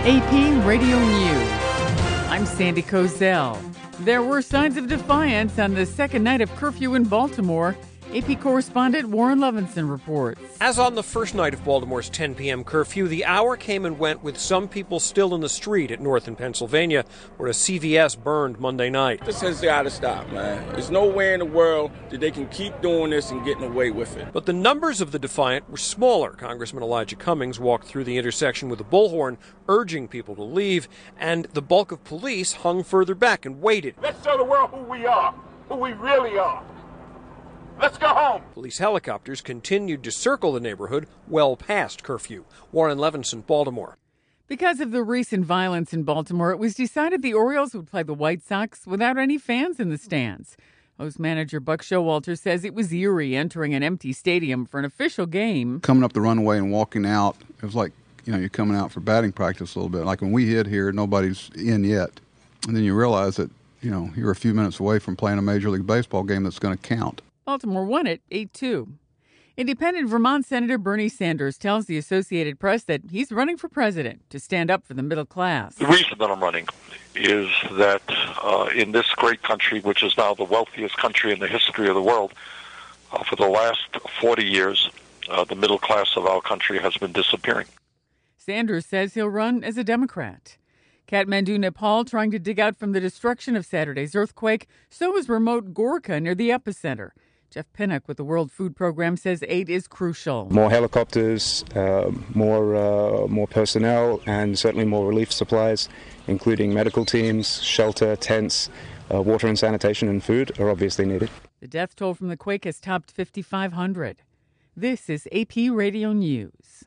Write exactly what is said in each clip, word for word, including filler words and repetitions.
A P Radio News. I'm Sandy Kozel. There were signs of defiance on the second night of curfew in Baltimore. A P correspondent Warren Levinson reports. As on the first night of Baltimore's ten p.m. curfew, the hour came and went with some people still in the street at North in Pennsylvania, where a C V S burned Monday night. This has got to stop, man. There's no way in the world that they can keep doing this and getting away with it. But the numbers of the defiant were smaller. Congressman Elijah Cummings walked through the intersection with a bullhorn, urging people to leave, and the bulk of police hung further back and waited. Let's show the world who we are, who we really are. Let's go home. Police helicopters continued to circle the neighborhood well past curfew. Warren Levinson, Baltimore. Because of the recent violence in Baltimore, it was decided the Orioles would play the White Sox without any fans in the stands. Host manager Buck Showalter says it was eerie entering an empty stadium for an official game. Coming up the runway and walking out, it was like, you know, you're coming out for batting practice a little bit. Like when we hit here, nobody's in yet. And then you realize that, you know, you're a few minutes away from playing a Major League Baseball game that's going to count. Baltimore won it eight two. Independent Vermont Senator Bernie Sanders tells the Associated Press that he's running for president to stand up for the middle class. The reason that I'm running is that uh, in this great country, which is now the wealthiest country in the history of the world, uh, for the last forty years, uh, the middle class of our country has been disappearing. Sanders says he'll run as a Democrat. Kathmandu, Nepal, trying to dig out from the destruction of Saturday's earthquake. So is remote Gorkha near the epicenter. Jeff Pinnock with the World Food Program says aid is crucial. More helicopters, uh, more uh, more personnel, and certainly more relief supplies, including medical teams, shelter, tents, uh, water and sanitation, and food are obviously needed. The death toll from the quake has topped fifty-five hundred. This is A P Radio News.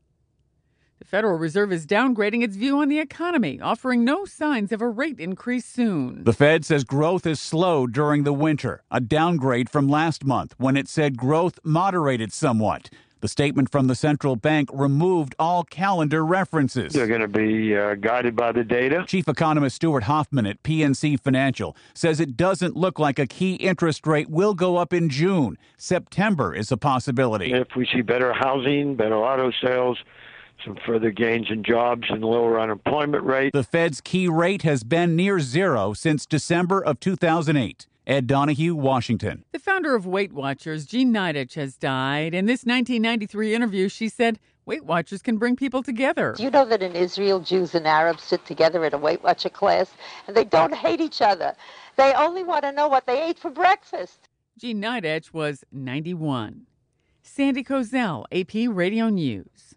The Federal Reserve is downgrading its view on the economy, offering no signs of a rate increase soon. The Fed says growth is slow during the winter, a downgrade from last month when it said growth moderated somewhat. The statement from the central bank removed all calendar references. They're going to be uh, guided by the data. Chief economist Stuart Hoffman at P N C Financial says it doesn't look like a key interest rate will go up in June. September is a possibility. If we see better housing, better auto sales, some further gains in jobs and lower unemployment rate. The Fed's key rate has been near zero since December of two thousand eight. Ed Donahue, Washington. The founder of Weight Watchers, Jean Nidetch, has died. In this nineteen ninety-three interview, she said Weight Watchers can bring people together. Do you know that in Israel, Jews and Arabs sit together in a Weight Watcher class, and they don't hate each other? They only want to know what they ate for breakfast. Jean Nidetch was ninety-one. Sandy Kozel, A P Radio News.